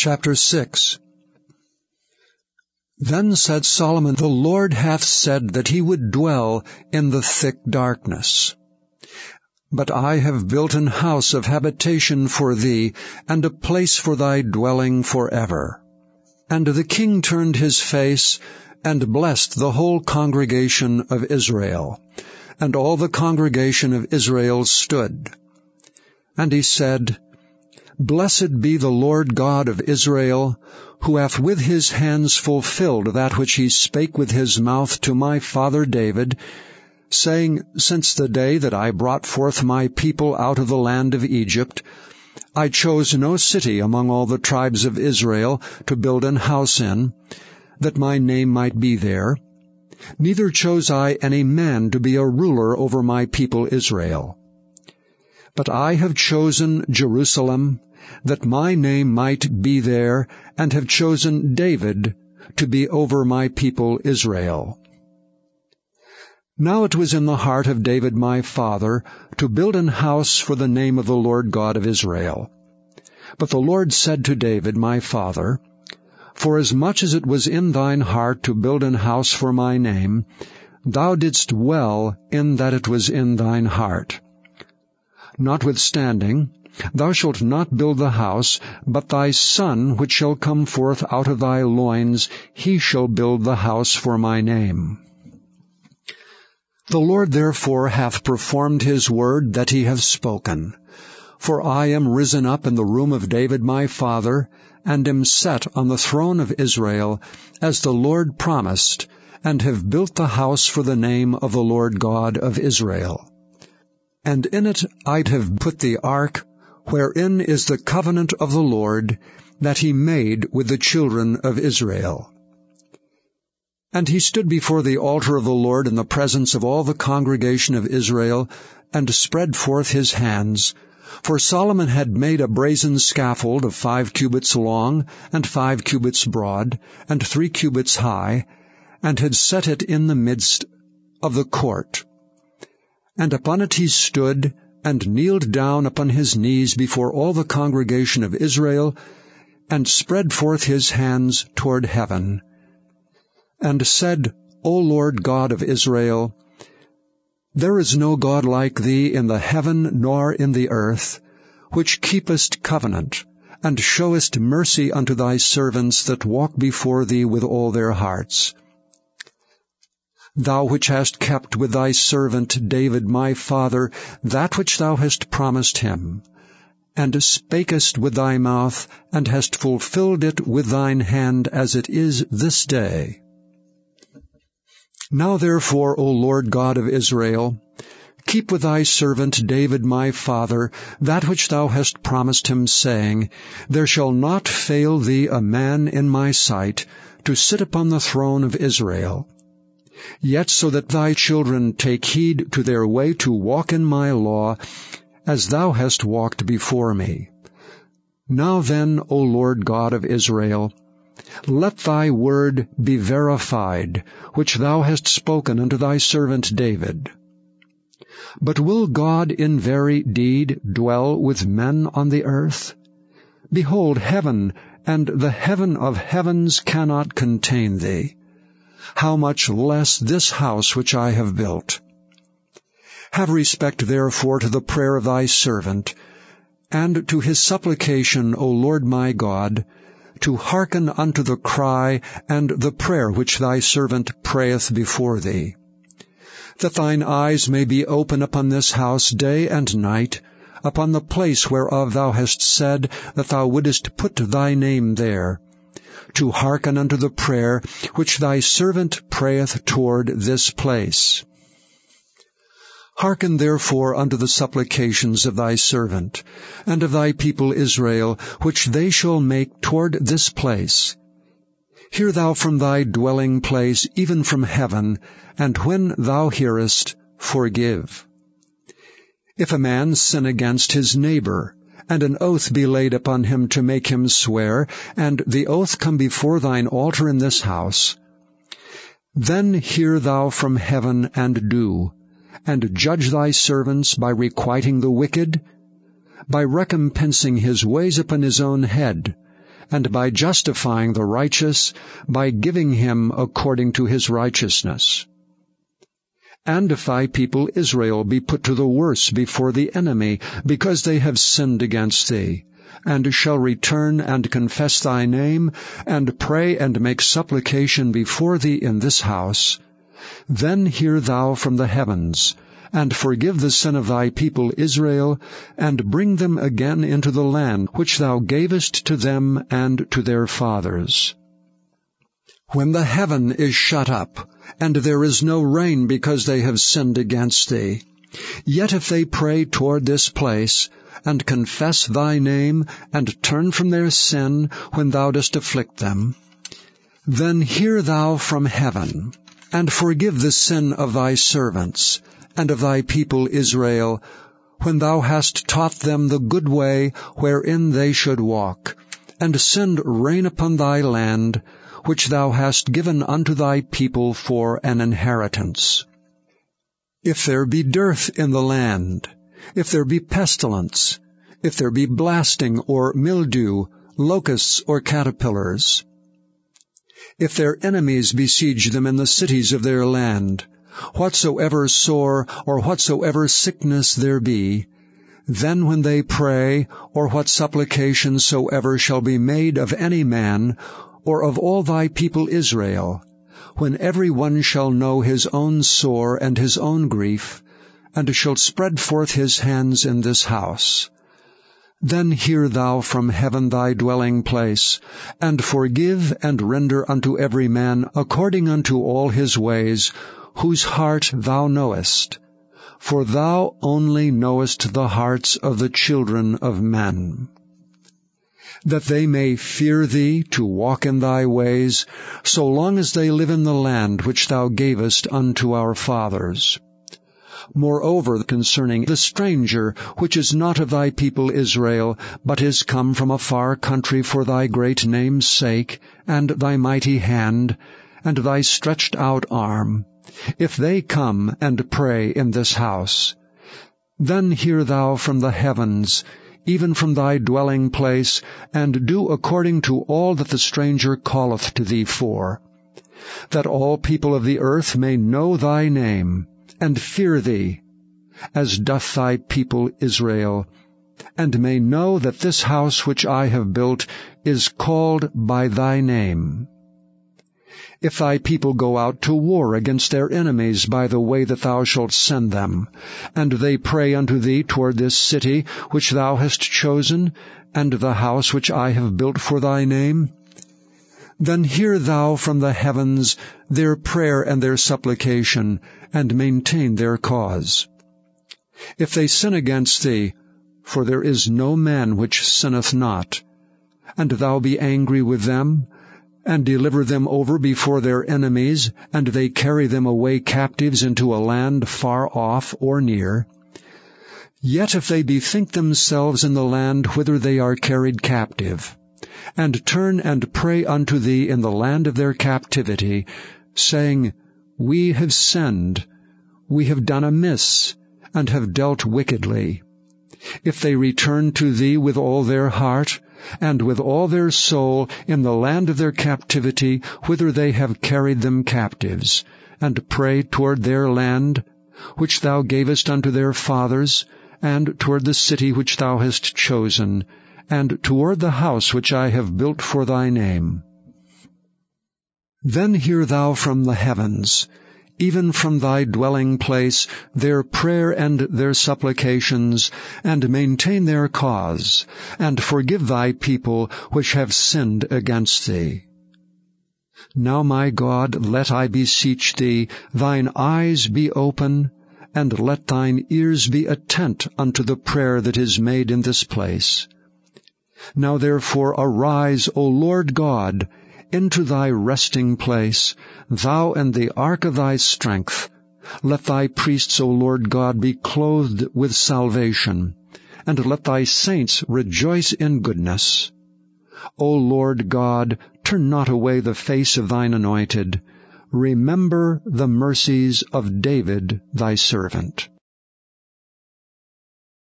Chapter 6. Then said Solomon, The Lord hath said that he would dwell in the thick darkness. But I have built an house of habitation for thee, and a place for thy dwelling forever. And the king turned his face, and blessed the whole congregation of Israel. And all the congregation of Israel stood. And he said, Blessed be the Lord God of Israel, who hath with his hands fulfilled that which he spake with his mouth to my father David, saying, Since the day that I brought forth my people out of the land of Egypt, I chose no city among all the tribes of Israel to build an house in, that my name might be there. Neither chose I any man to be a ruler over my people Israel. But I have chosen Jerusalem, that my name might be there, and have chosen David to be over my people Israel. Now it was in the heart of David my father to build an house for the name of the Lord God of Israel. But the Lord said to David my father, Forasmuch as it was in thine heart to build an house for my name, thou didst well in that it was in thine heart. Notwithstanding, thou shalt not build the house, but thy son which shall come forth out of thy loins, he shall build the house for my name. The Lord therefore hath performed his word that he hath spoken. For I am risen up in the room of David my father, and am set on the throne of Israel, as the Lord promised, and have built the house for the name of the Lord God of Israel. And in it I'd have put the ark, wherein is the covenant of the Lord, that he made with the children of Israel. And he stood before the altar of the Lord in the presence of all the congregation of Israel, and spread forth his hands. For Solomon had made a brazen scaffold of 5 cubits long, and 5 cubits broad, and 3 cubits high, and had set it in the midst of the court. And upon it he stood, and kneeled down upon his knees before all the congregation of Israel, and spread forth his hands toward heaven, and said, O Lord God of Israel, there is no God like thee in the heaven nor in the earth, which keepest covenant, and showest mercy unto thy servants that walk before thee with all their hearts. Thou which hast kept with thy servant David my father that which thou hast promised him, and spakest with thy mouth, and hast fulfilled it with thine hand as it is this day. Now therefore, O Lord God of Israel, keep with thy servant David my father that which thou hast promised him, saying, There shall not fail thee a man in my sight to sit upon the throne of Israel. Yet so that thy children take heed to their way to walk in my law, as thou hast walked before me. Now then, O Lord God of Israel, let thy word be verified, which thou hast spoken unto thy servant David. But will God in very deed dwell with men on the earth? Behold, heaven and the heaven of heavens cannot contain thee. How much less this house which I have built? Have respect therefore to the prayer of thy servant, and to his supplication, O Lord my God, to hearken unto the cry and the prayer which thy servant prayeth before thee, that thine eyes may be open upon this house day and night, upon the place whereof thou hast said that thou wouldest put thy name there, to hearken unto the prayer which thy servant prayeth toward this place. Hearken therefore unto the supplications of thy servant, and of thy people Israel, which they shall make toward this place. Hear thou from thy dwelling place, even from heaven, and when thou hearest, forgive. If a man sin against his neighbor, and an oath be laid upon him to make him swear, and the oath come before thine altar in this house, then hear thou from heaven and do, and judge thy servants by requiting the wicked, by recompensing his ways upon his own head, and by justifying the righteous, by giving him according to his righteousness. And if thy people Israel be put to the worse before the enemy, because they have sinned against thee, and shall return and confess thy name, and pray and make supplication before thee in this house, then hear thou from the heavens, and forgive the sin of thy people Israel, and bring them again into the land which thou gavest to them and to their fathers. When the heaven is shut up, and there is no rain because they have sinned against thee, yet if they pray toward this place, and confess thy name, and turn from their sin when thou dost afflict them, then hear thou from heaven, and forgive the sin of thy servants, and of thy people Israel, when thou hast taught them the good way wherein they should walk, and send rain upon thy land, which thou hast given unto thy people for an inheritance. If there be dearth in the land, if there be pestilence, if there be blasting or mildew, locusts or caterpillars, if their enemies besiege them in the cities of their land, whatsoever sore or whatsoever sickness there be, then when they pray, or what supplication soever shall be made of any man, or of all thy people Israel, when every one shall know his own sore and his own grief, and shall spread forth his hands in this house, then hear thou from heaven thy dwelling place, and forgive and render unto every man according unto all his ways, whose heart thou knowest. For thou only knowest the hearts of the children of men. That they may fear thee to walk in thy ways, so long as they live in the land which thou gavest unto our fathers. Moreover, concerning the stranger, which is not of thy people Israel, but is come from a far country for thy great name's sake, and thy mighty hand, and thy stretched out arm, if they come and pray in this house, then hear thou from the heavens, even from thy dwelling place, and do according to all that the stranger calleth to thee for, that all people of the earth may know thy name, and fear thee, as doth thy people Israel, and may know that this house which I have built is called by thy name. If thy people go out to war against their enemies by the way that thou shalt send them, and they pray unto thee toward this city which thou hast chosen, and the house which I have built for thy name, then hear thou from the heavens their prayer and their supplication, and maintain their cause. If they sin against thee, for there is no man which sinneth not, and thou be angry with them, and deliver them over before their enemies, and they carry them away captives into a land far off or near, yet if they bethink themselves in the land whither they are carried captive, and turn and pray unto thee in the land of their captivity, saying, We have sinned, we have done amiss, and have dealt wickedly, if they return to thee with all their heart, and with all their soul in the land of their captivity, whither they have carried them captives, and pray toward their land, which thou gavest unto their fathers, and toward the city which thou hast chosen, and toward the house which I have built for thy name. Then hear thou from the heavens, even from thy dwelling place, their prayer and their supplications, and maintain their cause, and forgive thy people which have sinned against thee. Now, my God, let, I beseech thee, thine eyes be open, and let thine ears be attent unto the prayer that is made in this place. Now therefore arise, O Lord God, into thy resting place, thou and the ark of thy strength. Let thy priests, O Lord God, be clothed with salvation, and let thy saints rejoice in goodness. O Lord God, turn not away the face of thine anointed. Remember the mercies of David thy servant.